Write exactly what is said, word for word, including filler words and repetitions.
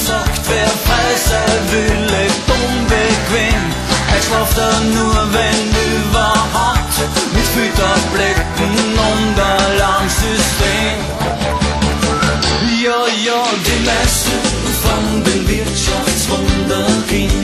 gesagt, wer frei sein will, lebt unbequem. Er schlaft er nur, wenn überhaupt, mit viel Tabletten und Alarmsystem. Ja, ja, die meisten von den Wirtschaftswunderkindern